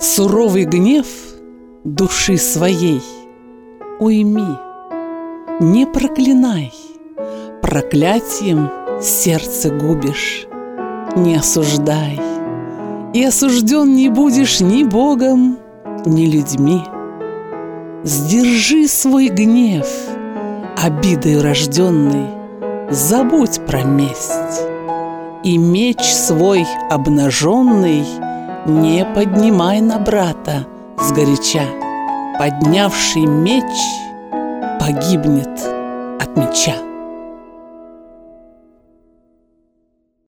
Суровый гнев души своей уйми, не проклинай, проклятием сердце губишь, не осуждай, и осужден не будешь ни Богом, ни людьми. Сдержи свой гнев, обидой рожденный, забудь про месть, и меч свой обнаженный не поднимай на брата сгоряча. Поднявший меч погибнет от меча.